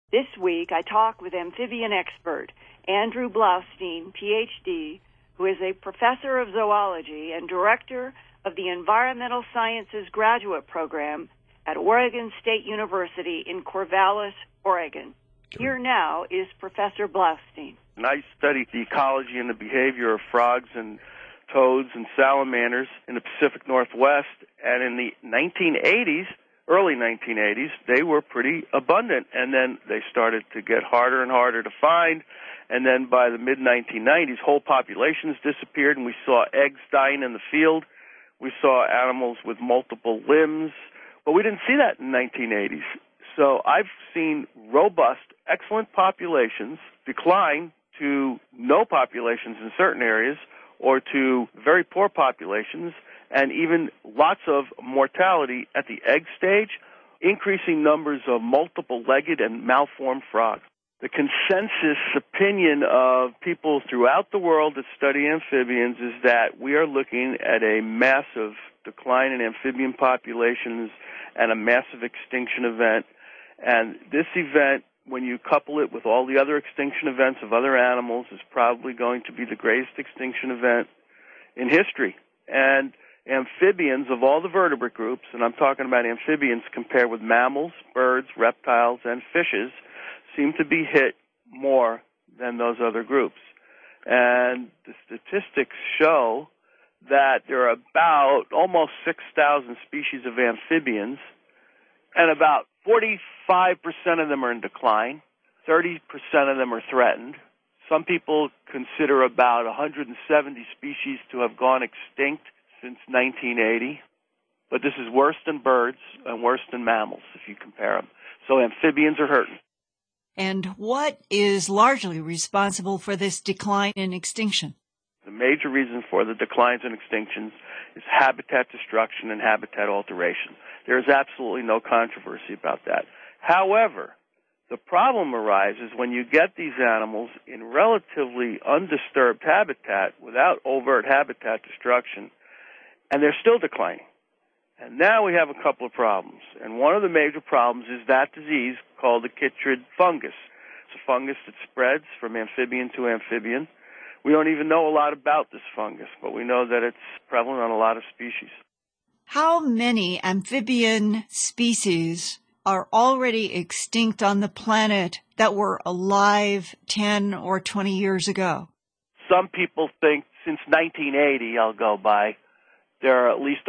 This week, I talk with amphibian expert Andrew Blaustein, Ph.D., who is a professor of zoology and director of the Environmental Sciences Graduate Program at Oregon State University in Corvallis, Oregon. Here now is Professor Blaustein. I study the ecology and the behavior of frogs and toads and salamanders in the Pacific Northwest, and in the 1980s, early 1980s, they were pretty abundant, and then they started to get harder and harder to find, and then by the mid-1990s, whole populations disappeared, and we saw eggs dying in the field. We saw animals with multiple limbs, but we didn't see that in the 1980s. So I've seen robust, excellent populations decline to no populations in certain areas or to very poor populations, and even lots of mortality at the egg stage, increasing numbers of multiple-legged and malformed frogs. The consensus opinion of people throughout the world that study amphibians is that we are looking at a massive decline in amphibian populations and a massive extinction event. And this event, when you couple it with all the other extinction events of other animals, is probably going to be the greatest extinction event in history. And amphibians of all the vertebrate groups, and I'm talking about amphibians compared with mammals, birds, reptiles, and fishes, seem to be hit more than those other groups. And the statistics show that there are about almost 6,000 species of amphibians, and about 45% of them are in decline, 30% of them are threatened. Some people consider about 170 species to have gone extinct since 1980, but this is worse than birds and worse than mammals if you compare them. So amphibians are hurting. And what is largely responsible for this decline in extinction? The major reason for the declines and extinctions is habitat destruction and habitat alteration. There is absolutely no controversy about that. However, the problem arises when you get these animals in relatively undisturbed habitat without overt habitat destruction, and they're still declining. And now we have a couple of problems. And one of the major problems is that disease called the chytrid fungus. It's a fungus that spreads from amphibian to amphibian. We don't even know a lot about this fungus, but we know that it's prevalent on a lot of species. How many amphibian species are already extinct on the planet that were alive 10 or 20 years ago? Some people think since 1980, I'll go by, there are at least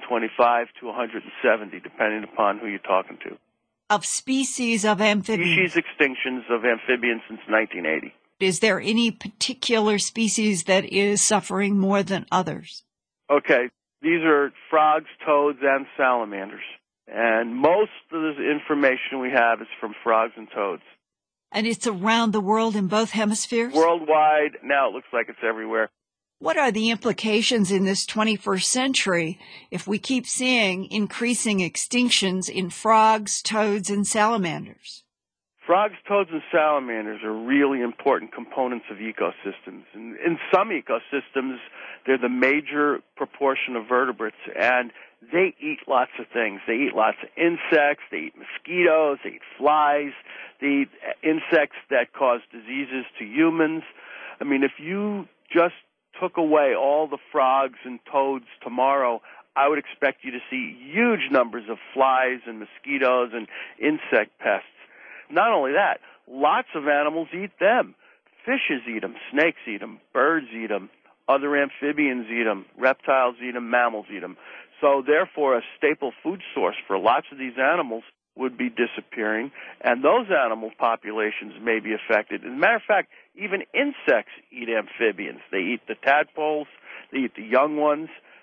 125 to 170, depending upon who you're talking to. Of species of amphibians? Species extinctions of amphibians since 1980. Is there any particular species that is suffering more than others? Okay, these are frogs, toads, and salamanders. And most of the information we have is from frogs and toads. And it's around the world in both hemispheres? Worldwide. Now it looks like it's everywhere. What are the implications in this 21st century if we keep seeing increasing extinctions in frogs, toads, and salamanders? Frogs, toads, and salamanders are really important components of ecosystems. In some ecosystems, they're the major proportion of vertebrates, and they eat lots of things. They eat lots of insects, they eat mosquitoes, they eat flies, they eat insects that cause diseases to humans. I mean, if you just took away all the frogs and toads tomorrow, I would expect you to see huge numbers of flies and mosquitoes and insect pests. Not only that, lots of animals eat them. Fishes eat them, snakes eat them, birds eat them, other amphibians eat them, reptiles eat them, mammals eat them. So therefore, a staple food source for lots of these animals would be disappearing, and those animal populations may be affected. As a matter of fact, even insects eat amphibians. They eat the tadpoles, they eat the young ones.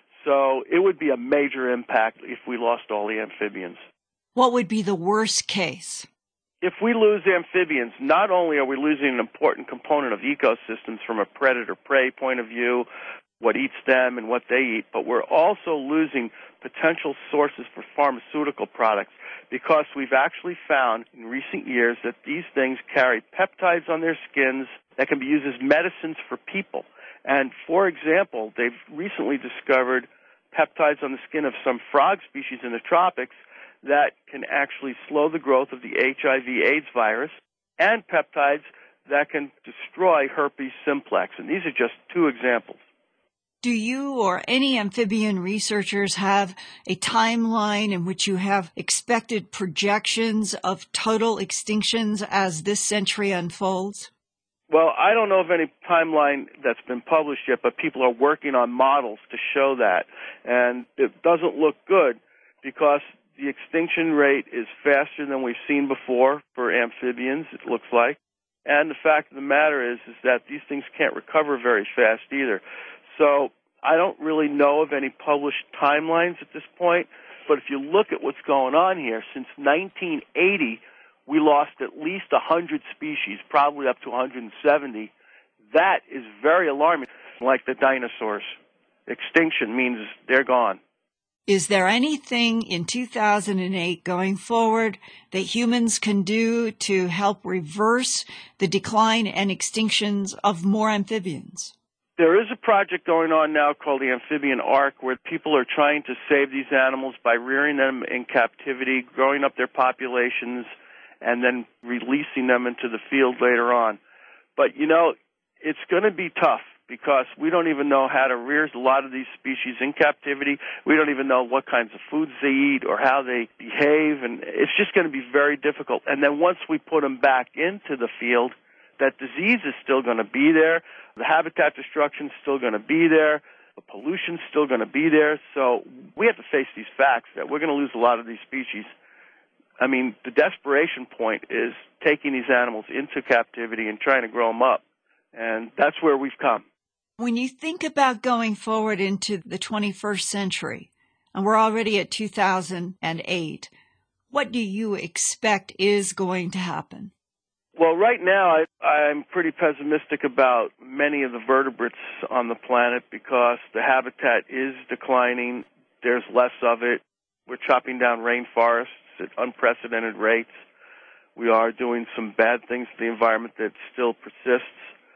So it would be a major impact if we lost all the amphibians. What would be the worst case? If we lose amphibians, not only are we losing an important component of ecosystems from a predator-prey point of view, what eats them and what they eat, but we're also losing potential sources for pharmaceutical products because we've actually found in recent years that these things carry peptides on their skins that can be used as medicines for people. And, for example, they've recently discovered peptides on the skin of some frog species in the tropics that can actually slow the growth of the HIV/AIDS virus and peptides that can destroy herpes simplex. And these are just two examples. Do you or any amphibian researchers have a timeline in which you have expected projections of total extinctions as this century unfolds? Well, I don't know of any timeline that's been published yet, but people are working on models to show that. And it doesn't look good because the extinction rate is faster than we've seen before for amphibians, it looks like. And the fact of the matter is that these things can't recover very fast either. So I don't really know of any published timelines at this point, but if you look at what's going on here, since 1980, we lost at least 100 species, probably up to 170. That is very alarming, like the dinosaurs. Extinction means they're gone. Is there anything in 2008 going forward that humans can do to help reverse the decline and extinctions of more amphibians? There is a project going on now called the Amphibian Ark, where people are trying to save these animals by rearing them in captivity, growing up their populations, and then releasing them into the field later on. But, it's going to be tough because we don't even know how to rear a lot of these species in captivity. We don't even know what kinds of foods they eat or how they behave, and it's just going to be very difficult. And then once we put them back into the field, that disease is still going to be there. The habitat destruction is still going to be there. The pollution is still going to be there. So we have to face these facts that we're going to lose a lot of these species. I mean, the desperation point is taking these animals into captivity and trying to grow them up. And that's where we've come. When you think about going forward into the 21st century, and we're already at 2008, what do you expect is going to happen? Well, right now, I'm pretty pessimistic about many of the vertebrates on the planet because the habitat is declining. There's less of it. We're chopping down rainforests at unprecedented rates. We are doing some bad things to the environment that still persists.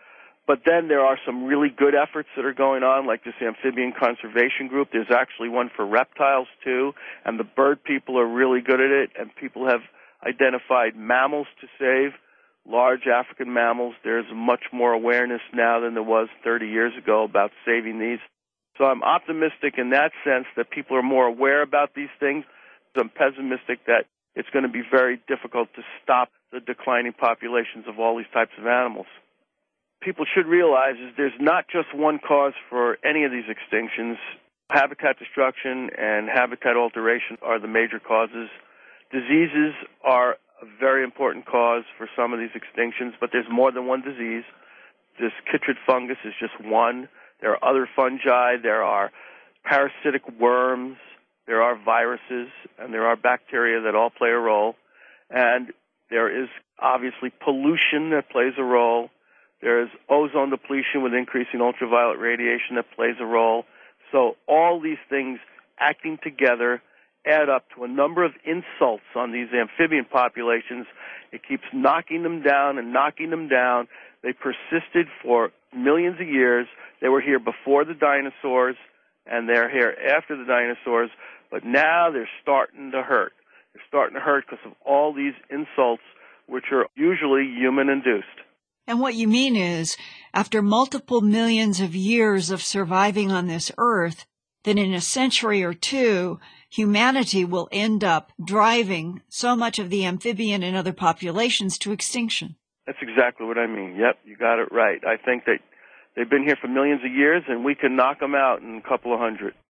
But then there are some really good efforts that are going on, like this amphibian conservation group. There's actually one for reptiles, too, and the bird people are really good at it, and people have identified mammals to save, large African mammals. There's much more awareness now than there was 30 years ago about saving these. So I'm optimistic in that sense that people are more aware about these things. I'm pessimistic that it's going to be very difficult to stop the declining populations of all these types of animals. People should realize is there's not just one cause for any of these extinctions. Habitat destruction and habitat alteration are the major causes. Diseases are a very important cause for some of these extinctions, but there's more than one disease. This chytrid fungus is just one. There are other fungi. There are parasitic worms. There are viruses, and there are bacteria that all play a role. And there is obviously pollution that plays a role. There is ozone depletion with increasing ultraviolet radiation that plays a role. So all these things acting together add up to a number of insults on these amphibian populations. It keeps knocking them down and knocking them down. They persisted for millions of years. They were here before the dinosaurs, and they're here after the dinosaurs. But now they're starting to hurt. They're starting to hurt because of all these insults, which are usually human-induced. And what you mean is, after multiple millions of years of surviving on this earth, then in a century or two, humanity will end up driving so much of the amphibian and other populations to extinction. That's exactly what I mean. Yep, you got it right. I think that they've been here for millions of years, and we can knock them out in a couple of hundred.